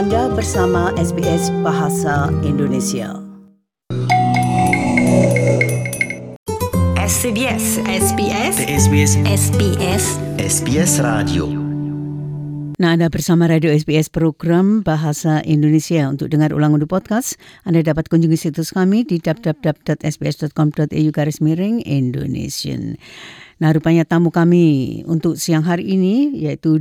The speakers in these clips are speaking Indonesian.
Anda bersama SBS Bahasa Indonesia. SBS Radio. Nah, Anda bersama Radio SBS program Bahasa Indonesia. Untuk dengar ulang untuk podcast, Anda dapat kunjungi situs kami di www.sbs.com.au/Indonesian. Nah, rupanya tamu kami untuk siang hari ini yaitu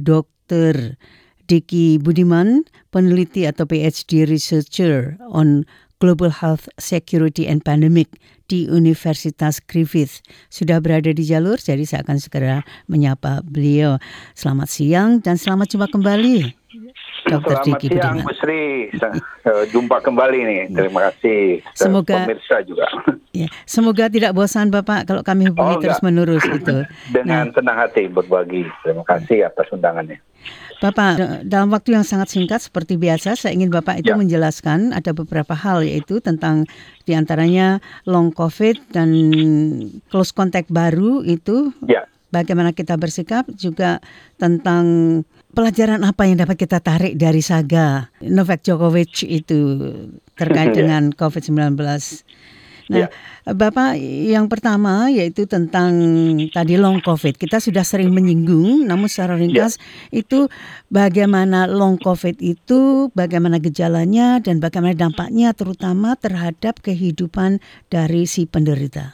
Dr. Diki Budiman, peneliti atau PhD Researcher on Global Health Security and Pandemic di Universitas Griffith. Sudah berada di jalur, jadi saya akan segera menyapa beliau. Selamat siang dan selamat jumpa kembali, Dr. Diki Budiman. Selamat siang, Bu Sri. Jumpa kembali nih. Terima kasih. Semoga pemirsa juga. Ya, semoga tidak bosan Bapak kalau kami hubungi terus-menerus itu. Dengan senang hati berbagi. Terima kasih atas undangannya. Bapak, dalam waktu yang sangat singkat seperti biasa, saya ingin Bapak itu menjelaskan ada beberapa hal, yaitu tentang diantaranya long COVID dan close contact baru itu, bagaimana kita bersikap, juga tentang pelajaran apa yang dapat kita tarik dari saga Novak Djokovic itu terkait dengan COVID-19. Nah, Bapak, yang pertama yaitu tentang tadi long COVID. Kita sudah sering menyinggung, namun secara ringkas itu bagaimana long COVID itu, bagaimana gejalanya dan bagaimana dampaknya terutama terhadap kehidupan dari si penderita.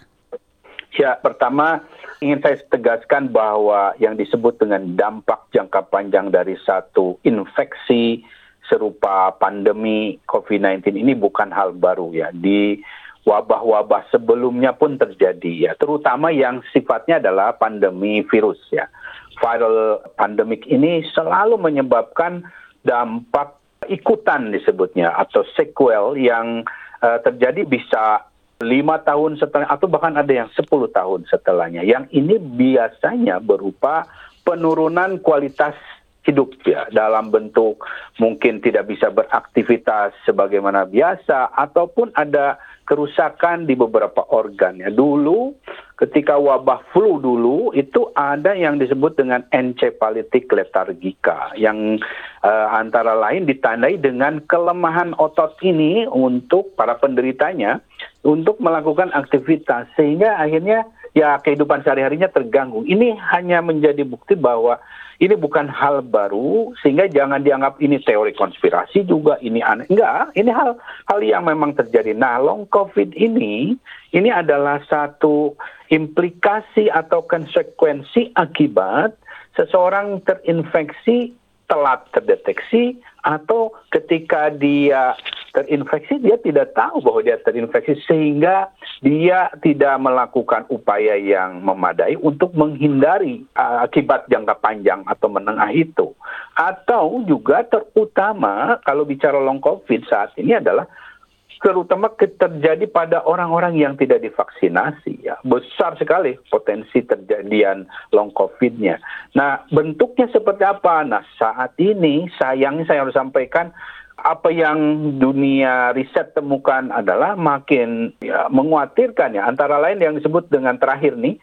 Ya, pertama ingin saya tegaskan bahwa yang disebut dengan dampak jangka panjang dari satu infeksi serupa pandemi COVID-19 ini bukan hal baru ya. Di wabah-wabah sebelumnya pun terjadi ya, terutama yang sifatnya adalah pandemi virus ya. Viral pandemic ini selalu menyebabkan dampak ikutan disebutnya atau sequel yang terjadi bisa 5 tahun setelah atau bahkan ada yang 10 tahun setelahnya. Yang ini biasanya berupa penurunan kualitas hidup ya, dalam bentuk mungkin tidak bisa beraktivitas sebagaimana biasa ataupun ada kerusakan di beberapa organ ya. Dulu ketika wabah flu dulu itu ada yang disebut dengan encephalitis lethargica yang antara lain ditandai dengan kelemahan otot ini untuk para penderitanya untuk melakukan aktivitas sehingga akhirnya ya kehidupan sehari-harinya terganggu. Ini hanya menjadi bukti bahwa ini bukan hal baru, sehingga jangan dianggap ini teori konspirasi juga, ini aneh. Enggak, ini hal yang memang terjadi. Nah, long COVID ini adalah satu implikasi atau konsekuensi akibat seseorang terinfeksi telat terdeteksi atau ketika dia terinfeksi dia tidak tahu bahwa dia terinfeksi sehingga dia tidak melakukan upaya yang memadai untuk menghindari akibat jangka panjang atau menengah itu. Atau juga terutama kalau bicara long COVID saat ini adalah terutama terjadi pada orang-orang yang tidak divaksinasi ya. Besar sekali potensi terjadian long COVID-nya. Nah, bentuknya seperti apa? Nah, saat ini sayangnya saya harus sampaikan apa yang dunia riset temukan adalah makin mengkhawatirkan ya. Antara lain yang disebut dengan terakhir nih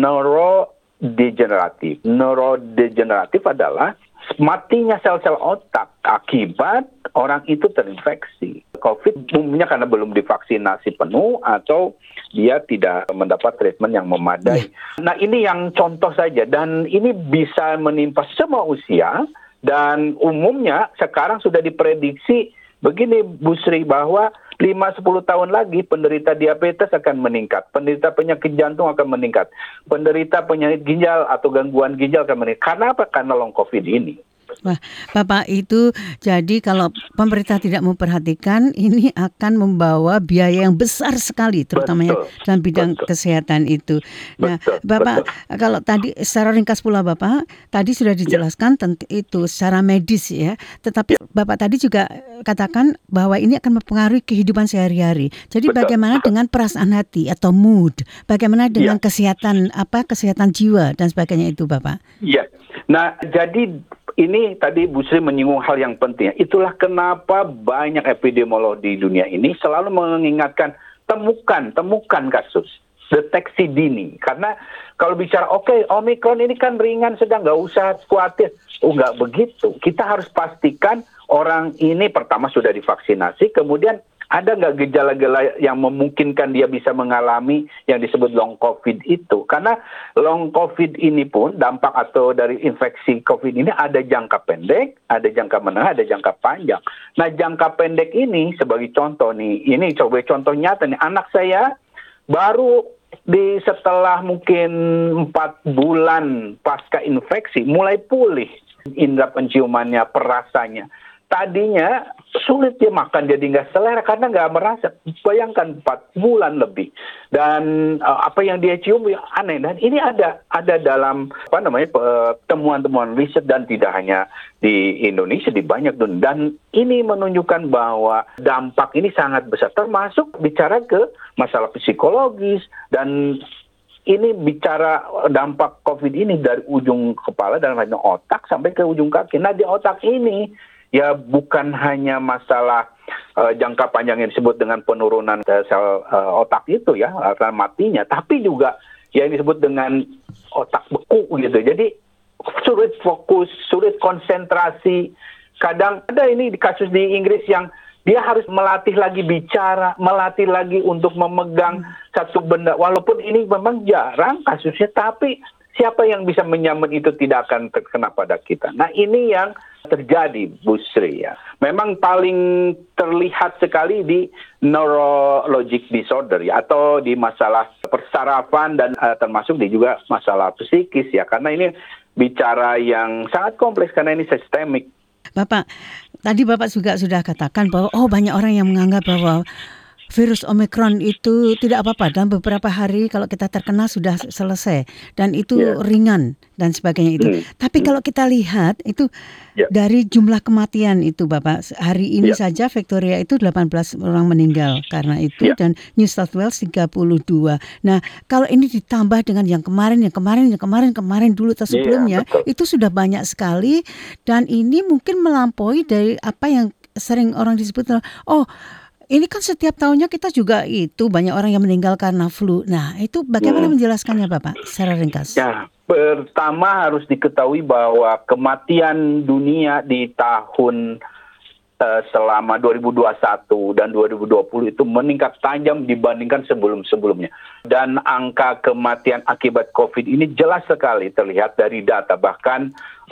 neurodegeneratif. Neurodegeneratif adalah matinya sel-sel otak akibat orang itu terinfeksi COVID umumnya karena belum divaksinasi penuh atau dia tidak mendapat treatment yang memadai. Nah, ini yang contoh saja dan ini bisa menimpa semua usia dan umumnya sekarang sudah diprediksi begini Bu Sri bahwa 5-10 tahun lagi penderita diabetes akan meningkat, penderita penyakit jantung akan meningkat, penderita penyakit ginjal atau gangguan ginjal akan meningkat. Karena apa? Karena long COVID ini. Wah, Bapak, itu jadi kalau pemerintah tidak memperhatikan ini akan membawa biaya yang besar sekali terutama dalam bidang kesehatan itu. Nah, Bapak, kalau tadi secara ringkas pula Bapak tadi sudah dijelaskan tentang itu secara medis ya. Tetapi Bapak tadi juga katakan bahwa ini akan mempengaruhi kehidupan sehari-hari. Jadi bagaimana dengan perasaan hati atau mood? Bagaimana dengan kesehatan jiwa dan sebagainya itu Bapak? Iya. Nah, jadi ini tadi Bu Sri menyinggung hal yang penting. Itulah kenapa banyak epidemiolog di dunia ini selalu mengingatkan temukan kasus, deteksi dini. Karena kalau bicara Omikron ini kan ringan sedang, nggak usah khawatir. Oh, nggak begitu. Kita harus pastikan orang ini pertama sudah divaksinasi, kemudian ada nggak gejala-gejala yang memungkinkan dia bisa mengalami yang disebut long COVID itu? Karena long COVID ini pun dampak atau dari infeksi COVID ini ada jangka pendek, ada jangka menengah, ada jangka panjang. Nah, jangka pendek ini sebagai contoh nih, ini coba contoh nyata nih, anak saya baru setelah mungkin 4 bulan pasca infeksi mulai pulih indera penciumannya, perasanya. Tadinya sulit dia makan, jadi nggak selera karena nggak merasa. Bayangkan 4 bulan lebih. Dan apa yang dia cium ya aneh. Dan ini ada dalam temuan-temuan riset dan tidak hanya di Indonesia, di banyak dunia. Dan ini menunjukkan bahwa dampak ini sangat besar. Termasuk bicara ke masalah psikologis dan ini bicara dampak COVID ini dari ujung kepala dan otak sampai ke ujung kaki. Nah, di otak ini ya bukan hanya masalah jangka panjang yang disebut dengan penurunan sel otak itu ya, karena matinya, tapi juga yang disebut dengan otak beku gitu. Jadi sulit fokus, sulit konsentrasi. Kadang ada ini di kasus di Inggris yang dia harus melatih lagi bicara, melatih lagi untuk memegang satu benda. Walaupun ini memang jarang kasusnya, tapi siapa yang bisa menyaman itu tidak akan terkena pada kita. Nah, ini yang terjadi, Bu Sri ya. Memang paling terlihat sekali di neurologic disorder ya, atau di masalah persarafan dan termasuk di juga masalah psikis ya. Karena ini bicara yang sangat kompleks karena ini sistemik. Bapak, tadi Bapak juga sudah katakan bahwa banyak orang yang menganggap bahwa virus Omicron itu tidak apa-apa, dalam beberapa hari kalau kita terkena sudah selesai dan itu ringan dan sebagainya itu. Tapi kalau kita lihat itu dari jumlah kematian itu Bapak, hari ini saja Victoria itu 18 orang meninggal karena itu dan New South Wales 32. Nah, kalau ini ditambah dengan yang kemarin dulu atau sebelumnya, itu sudah banyak sekali dan ini mungkin melampaui dari apa yang sering orang disebut ini kan setiap tahunnya kita juga itu banyak orang yang meninggal karena flu. Nah, itu bagaimana menjelaskannya Bapak secara ringkas? Ya, pertama harus diketahui bahwa kematian dunia di tahun selama 2021 dan 2020 itu meningkat tajam dibandingkan sebelum-sebelumnya. Dan angka kematian akibat COVID ini jelas sekali terlihat dari data. Bahkan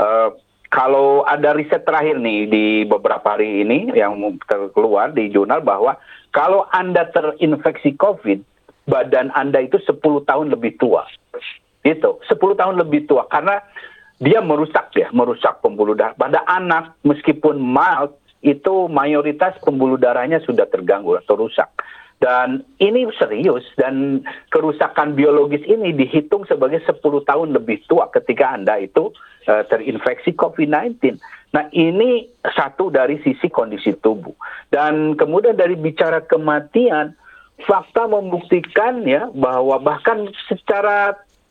kalau ada riset terakhir nih di beberapa hari ini yang keluar di jurnal bahwa kalau Anda terinfeksi COVID, badan Anda itu 10 tahun lebih tua. Itu, 10 tahun lebih tua karena dia merusak pembuluh darah. Pada anak meskipun mild itu mayoritas pembuluh darahnya sudah terganggu atau rusak. Dan ini serius dan kerusakan biologis ini dihitung sebagai 10 tahun lebih tua ketika Anda itu terinfeksi COVID-19. Nah, ini satu dari sisi kondisi tubuh. Dan kemudian dari bicara kematian, fakta membuktikan ya bahwa bahkan secara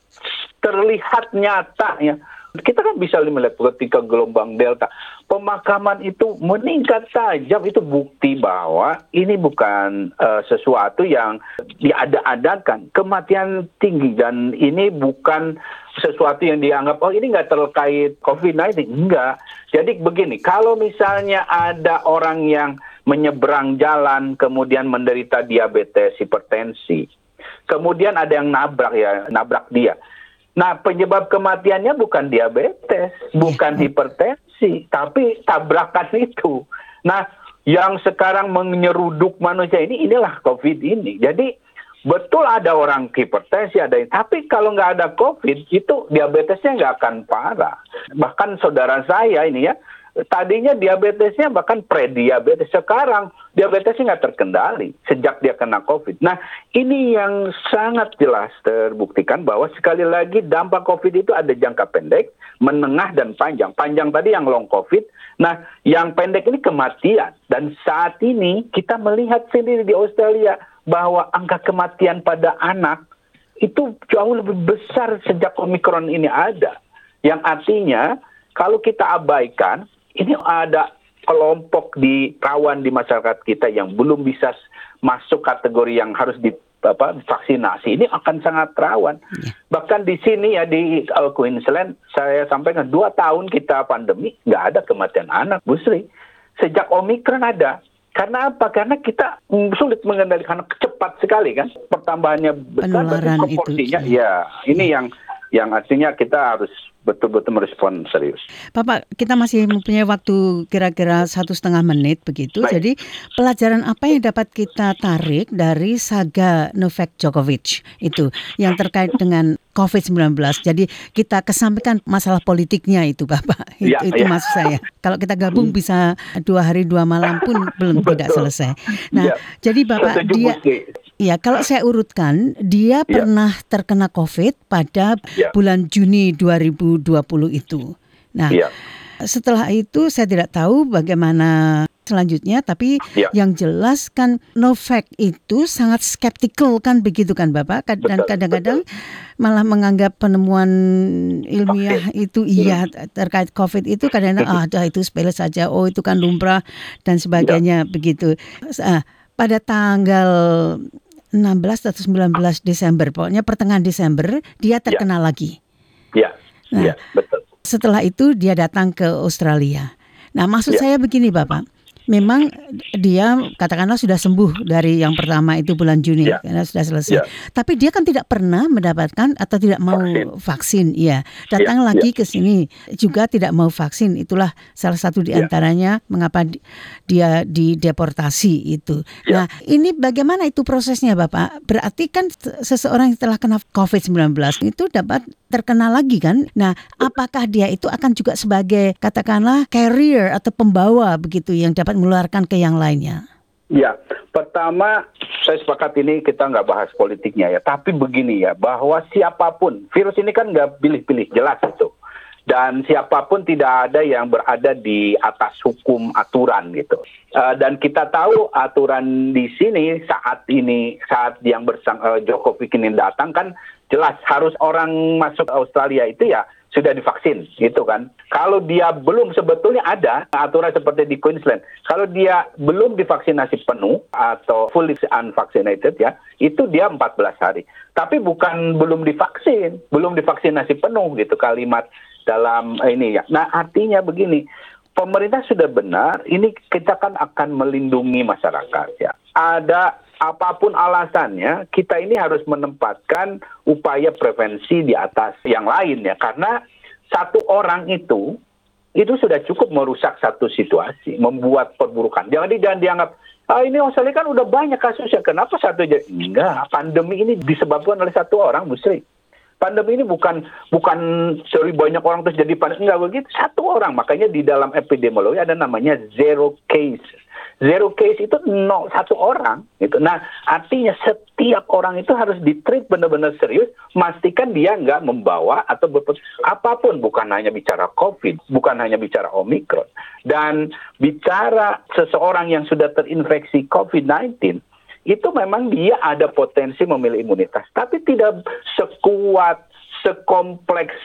terlihat nyata ya, kita kan bisa melihat ketika gelombang Delta, pemakaman itu meningkat tajam. Itu bukti bahwa ini bukan sesuatu yang diada-adakan. Kematian tinggi dan ini bukan sesuatu yang dianggap ini nggak terkait COVID-19. Enggak. Jadi begini, kalau misalnya ada orang yang menyeberang jalan kemudian menderita diabetes, hipertensi, kemudian ada yang nabrak dia. Nah, penyebab kematiannya bukan diabetes, bukan hipertensi, tapi tabrakan itu. Nah, yang sekarang menyeruduk manusia inilah COVID ini. Jadi, betul ada orang hipertensi, tapi kalau nggak ada COVID, itu diabetesnya nggak akan parah. Bahkan saudara saya ini ya, tadinya diabetesnya bahkan prediabetes. Sekarang diabetesnya nggak terkendali sejak dia kena COVID. Nah, ini yang sangat jelas terbuktikan bahwa sekali lagi dampak COVID itu ada jangka pendek, menengah, dan panjang. Panjang tadi yang long COVID. Nah, yang pendek ini kematian. Dan saat ini kita melihat sendiri di Australia bahwa angka kematian pada anak itu jauh lebih besar sejak Omicron ini ada. Yang artinya kalau kita abaikan, ini ada kelompok rawan di masyarakat kita yang belum bisa masuk kategori yang harus divaksinasi. Ini akan sangat rawan. Bahkan di sini ya di Queensland, saya sampaikan 2 tahun kita pandemi, nggak ada kematian anak, Bu Sri. sejak Omikron ada. Karena apa? Karena kita sulit mengendalikan, cepat sekali kan. Pertambahannya besar, Penularan berarti proporsinya. itu. Ya, ini yang artinya kita harus betul-betul merespon serius. Bapak, kita masih mempunyai waktu kira-kira 1,5 menit begitu. Baik. Jadi pelajaran apa yang dapat kita tarik dari saga Novak Djokovic itu yang terkait dengan COVID-19? Jadi kita kesampingkan masalah politiknya itu, Bapak. Ya, itu ya. maksud saya. Kalau kita gabung bisa 2 hari 2 malam pun belum tidak Betul. selesai. Nah, Ya. jadi Bapak Setuju, dia... Gusti. Ya, kalau saya urutkan, dia Ya. pernah terkena COVID pada Ya. bulan Juni 2020 itu. Nah, Ya. setelah itu saya tidak tahu bagaimana selanjutnya, tapi Ya. yang jelas kan Novak itu sangat skeptikal kan begitu kan Bapak, dan Betul, kadang-kadang malah menganggap penemuan ilmiah itu terkait COVID itu kadang-kadang itu sepele saja, itu kan lumrah dan sebagainya begitu. Pada tanggal 16 atau 19 Desember, pokoknya pertengahan Desember, dia terkena lagi. Ya. Nah, Ya, betul. setelah itu dia datang ke Australia. Nah, maksud saya begini Bapak, memang dia katakanlah sudah sembuh dari yang pertama itu bulan Juni, karena sudah selesai. Ya. Tapi dia kan tidak pernah mendapatkan atau tidak mau vaksin. Iya, datang lagi ke sini juga tidak mau vaksin. Itulah salah satu di antaranya mengapa dia dideportasi itu. Nah, ini bagaimana itu prosesnya Bapak? Berarti kan seseorang yang telah kena COVID-19 itu dapat terkena lagi kan? Nah, apakah dia itu akan juga sebagai katakanlah carrier atau pembawa begitu yang dapat menularkan ke yang lainnya? Ya, pertama saya sepakat ini kita nggak bahas politiknya ya, tapi begini ya, bahwa siapapun, virus ini kan nggak pilih-pilih, jelas itu. Dan siapapun tidak ada yang berada di atas hukum aturan gitu. Dan kita tahu aturan di sini saat yang Djokovic ini datang kan jelas harus orang masuk Australia itu ya sudah divaksin gitu kan. Kalau dia belum, sebetulnya ada aturan seperti di Queensland. Kalau dia belum divaksinasi penuh atau fully unvaccinated ya, itu dia 14 hari. Tapi bukan belum divaksinasi penuh gitu kalimat dalam ini ya. Nah, artinya begini, pemerintah sudah benar, ini kita kan akan melindungi masyarakat ya. Ada apapun alasannya, kita ini harus menempatkan upaya prevensi di atas yang lain ya. Karena satu orang itu sudah cukup merusak satu situasi, membuat perburukan. Jangan dianggap, ini Australia kan udah banyak kasusnya, kenapa satu aja? Enggak, pandemi ini disebabkan oleh satu orang, Bu Sri. Pandemi ini bukan dari banyak orang terus jadi pandemi, enggak begitu, satu orang. Makanya di dalam epidemiologi ada namanya zero case. Zero case itu satu orang gitu. Nah, artinya setiap orang itu harus ditreat benar-benar serius, pastikan dia nggak membawa atau apapun, bukan hanya bicara COVID, bukan hanya bicara Omikron. Dan bicara seseorang yang sudah terinfeksi COVID-19, itu memang dia ada potensi memilih imunitas, tapi tidak sekuat, sekompleks,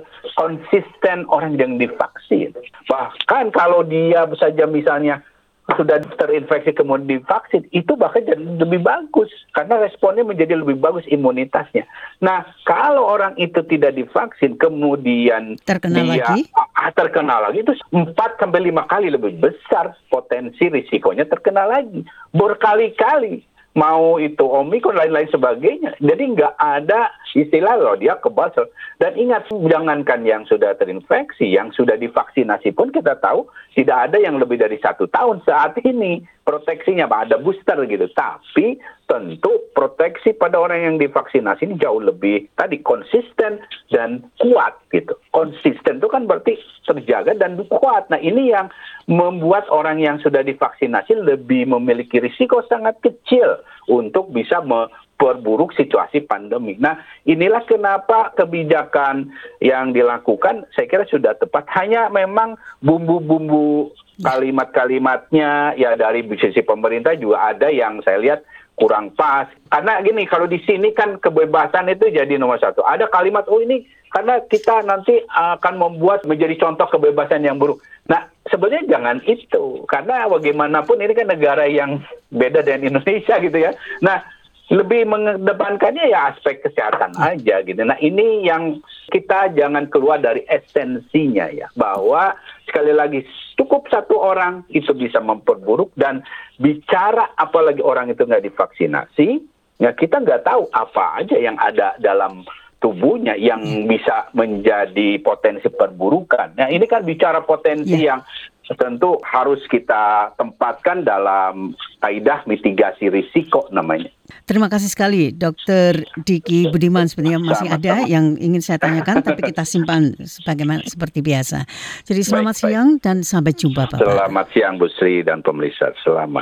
sekonsisten orang yang divaksin. Bahkan kalau dia saja misalnya sudah terinfeksi kemudian divaksin, itu bahkan jadi lebih bagus karena responnya menjadi lebih bagus imunitasnya. Nah, kalau orang itu tidak divaksin kemudian terkena lagi itu 4-5 kali lebih besar potensi risikonya terkena lagi berkali-kali. Mau itu Omikron, lain-lain sebagainya. Jadi nggak ada istilah dia kebal. Dan ingat, jangankan yang sudah terinfeksi, yang sudah divaksinasi pun kita tahu tidak ada yang lebih dari 1 tahun saat ini proteksinya, ada booster gitu. Tapi tentu proteksi pada orang yang divaksinasi ini jauh lebih konsisten dan kuat gitu. Konsisten itu kan berarti terjaga dan kuat. Nah, ini yang membuat orang yang sudah divaksinasi lebih memiliki risiko sangat kecil untuk bisa memperburuk situasi pandemi. Nah, inilah kenapa kebijakan yang dilakukan saya kira sudah tepat. Hanya memang bumbu-bumbu kalimat-kalimatnya ya dari sisi pemerintah juga ada yang saya lihat kurang pas. Karena gini, kalau di sini kan kebebasan itu jadi nomor 1. Ada kalimat, ini karena kita nanti akan membuat menjadi contoh kebebasan yang buruk. Nah, sebenarnya jangan itu. Karena bagaimanapun ini kan negara yang beda dengan Indonesia gitu ya. Nah, lebih mengedepankannya ya aspek kesehatan aja gitu. Nah ini yang kita jangan keluar dari esensinya ya, bahwa sekali lagi cukup satu orang itu bisa memperburuk, dan bicara apalagi orang itu nggak divaksinasi, ya kita nggak tahu apa aja yang ada dalam tubuhnya yang bisa menjadi potensi perburukan. Nah ini kan bicara potensi yang tentu harus kita tempatkan dalam kaidah mitigasi risiko namanya. Terima kasih sekali Dr. Diki Budiman. Sebenarnya masih ada yang ingin saya tanyakan, tapi kita simpan sebagaimana seperti biasa. Jadi selamat siang dan sampai jumpa Bapak. Selamat siang Bu Sri dan pemirsa. Selamat.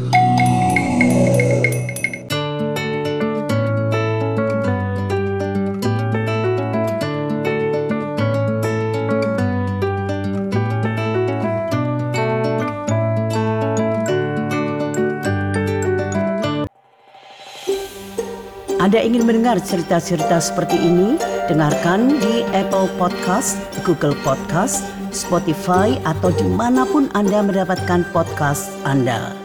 Anda ingin mendengar cerita-cerita seperti ini? Dengarkan di Apple Podcast, Google Podcast, Spotify, atau dimanapun Anda mendapatkan podcast Anda.